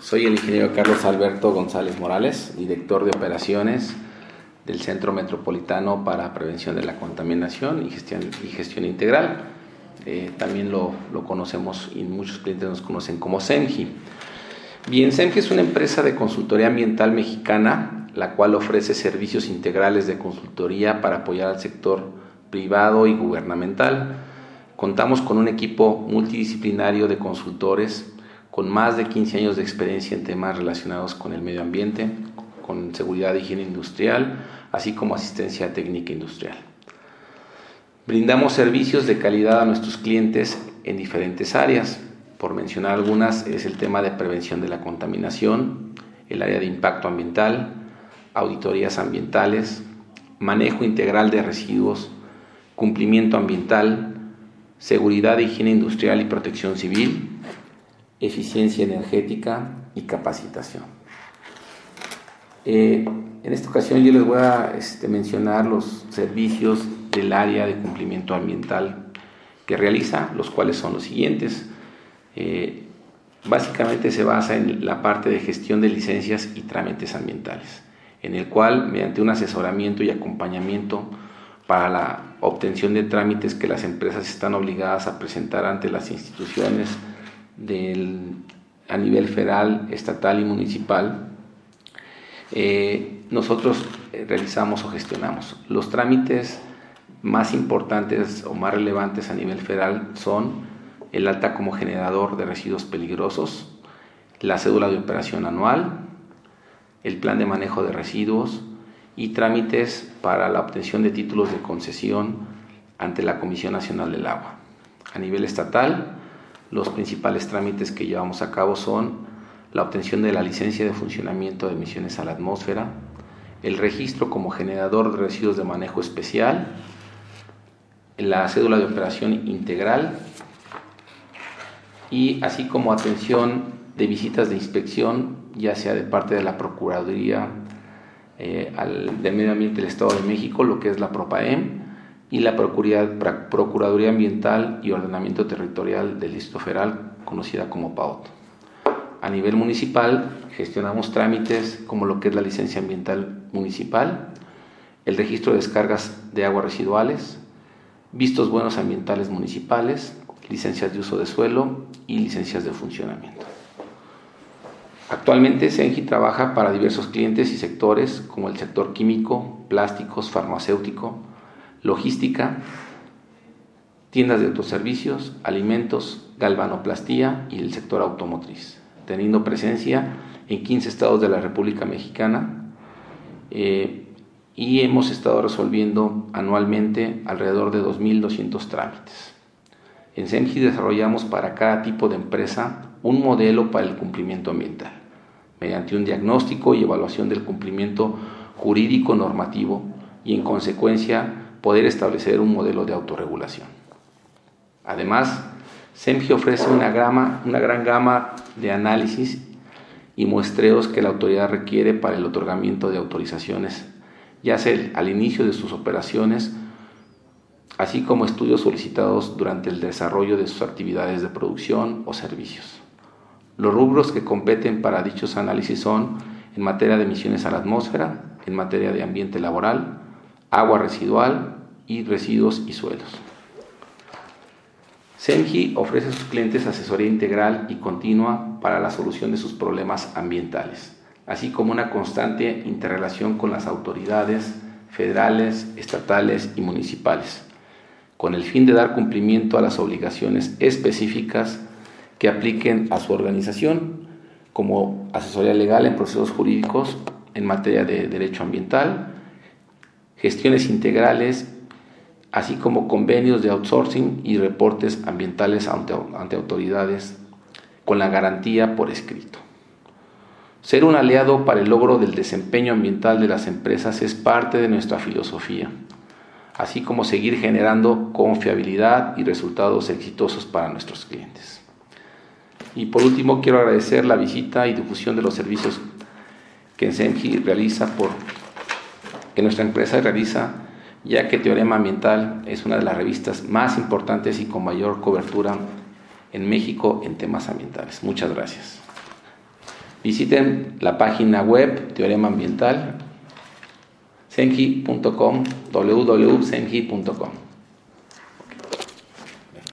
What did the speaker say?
Soy el ingeniero Carlos Alberto González Morales, director de operaciones del Centro Metropolitano para Prevención de la Contaminación y Gestión Integral. También lo conocemos y muchos clientes nos conocen como SEMGI. Bien, SEMGI es una empresa de consultoría ambiental mexicana, la cual ofrece servicios integrales de consultoría para apoyar al sector privado y gubernamental. Contamos con un equipo multidisciplinario de consultores con más de 15 años de experiencia en temas relacionados con el medio ambiente, con seguridad e higiene industrial, así como asistencia técnica industrial. Brindamos servicios de calidad a nuestros clientes en diferentes áreas. Por mencionar algunas, es el tema de prevención de la contaminación, el área de impacto ambiental, auditorías ambientales, manejo integral de residuos, cumplimiento ambiental, seguridad e higiene industrial y protección civil, eficiencia energética y capacitación. En esta ocasión yo les voy a mencionar los servicios del área de cumplimiento ambiental que realiza, los cuales son los siguientes. Básicamente se basa en la parte de gestión de licencias y trámites ambientales, en el cual, mediante un asesoramiento y acompañamiento para la obtención de trámites que las empresas están obligadas a presentar ante las instituciones a nivel federal, estatal y municipal, nosotros realizamos o gestionamos. Los trámites más importantes o más relevantes a nivel federal son el alta como generador de residuos peligrosos, la cédula de operación anual, el plan de manejo de residuos y trámites para la obtención de títulos de concesión ante la Comisión Nacional del Agua. A nivel estatal, los principales trámites que llevamos a cabo son la obtención de la licencia de funcionamiento de emisiones a la atmósfera, el registro como generador de residuos de manejo especial, la cédula de operación integral y así como atención de visitas de inspección, ya sea de parte de la Procuraduría del Medio Ambiente del Estado de México, lo que es la PROPAEM, y la Procuraduría Ambiental y Ordenamiento Territorial del Distrito Federal, conocida como PAOT. A nivel municipal, gestionamos trámites como lo que es la licencia ambiental municipal, el registro de descargas de aguas residuales, vistos buenos ambientales municipales, licencias de uso de suelo y licencias de funcionamiento. Actualmente SEMGI trabaja para diversos clientes y sectores como el sector químico, plásticos, farmacéutico, logística, tiendas de autoservicios, alimentos, galvanoplastía y el sector automotriz, teniendo presencia en 15 estados de la República Mexicana y hemos estado resolviendo anualmente alrededor de 2.200 trámites. En SEMGI desarrollamos para cada tipo de empresa un modelo para el cumplimiento ambiental, mediante un diagnóstico y evaluación del cumplimiento jurídico normativo y en consecuencia poder establecer un modelo de autorregulación. Además, SEMGI ofrece una gran gama de análisis y muestreos que la autoridad requiere para el otorgamiento de autorizaciones, ya sea al inicio de sus operaciones, así como estudios solicitados durante el desarrollo de sus actividades de producción o servicios. Los rubros que competen para dichos análisis son en materia de emisiones a la atmósfera, en materia de ambiente laboral, agua residual y residuos y suelos. SEMGI ofrece a sus clientes asesoría integral y continua para la solución de sus problemas ambientales, así como una constante interrelación con las autoridades federales, estatales y municipales, con el fin de dar cumplimiento a las obligaciones específicas que apliquen a su organización, como asesoría legal en procesos jurídicos en materia de derecho ambiental, gestiones integrales, así como convenios de outsourcing y reportes ambientales ante autoridades con la garantía por escrito. Ser un aliado para el logro del desempeño ambiental de las empresas es parte de nuestra filosofía, así como seguir generando confiabilidad y resultados exitosos para nuestros clientes. Y por último, quiero agradecer la visita y difusión de los servicios que SEMGI realiza que nuestra empresa realiza, ya que Teorema Ambiental es una de las revistas más importantes y con mayor cobertura en México en temas ambientales. Muchas gracias. Visiten la página web Teorema Ambiental, cengi.com, www.cengi.com.